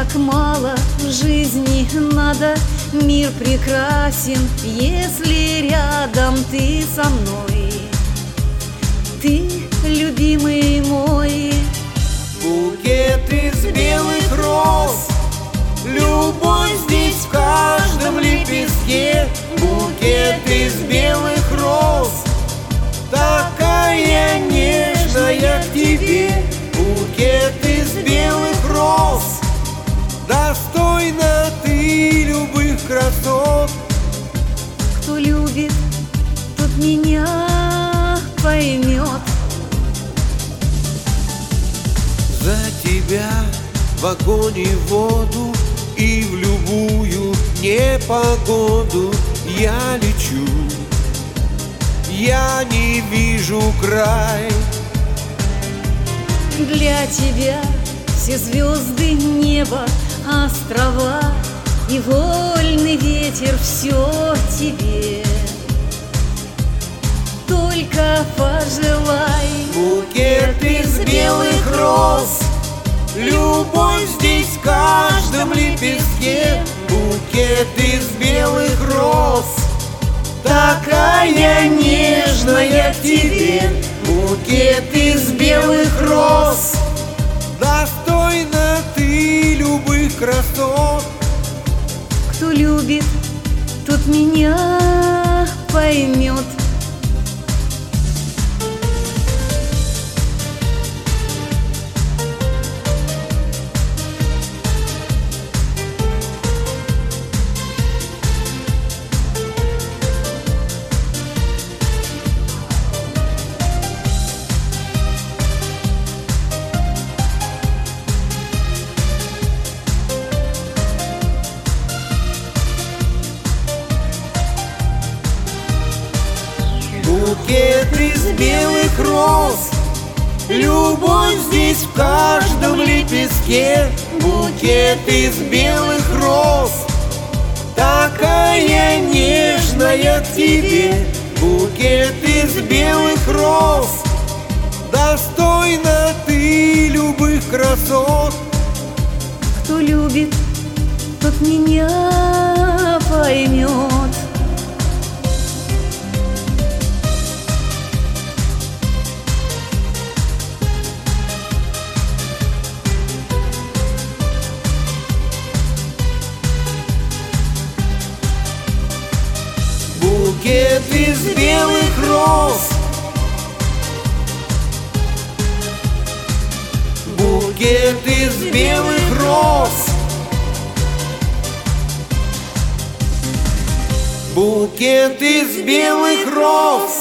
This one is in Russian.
Как мало в жизни надо, мир прекрасен, если рядом ты со мной. Ты, любимый мой. Букет из белых роз, любовь здесь в каждом лепестке. Букет из белых роз, такая нежная к тебе. Букет из белых роз, достойна ты любых красот. Кто любит, тот меня поймет. За тебя в огонь и в воду, и в любую непогоду я лечу. Я не вижу край. Для тебя все звезды, небо, острова и вольный ветер — все тебе. Только пожелай. Букет из белых роз, любовь здесь в каждом лепестке. Букет из белых роз, такая нежная к тебе. Букет из белых роз, достойна ты любых красот. Кто любит, тот меня поймет. Букет из белых роз, любовь здесь в каждом лепестке. Букет из белых роз, такая нежная к тебе. Букет из белых роз, достойна ты любых красот. Кто любит, тот меня поймет. Букет из белых роз, букет из белых роз, букет из белых роз.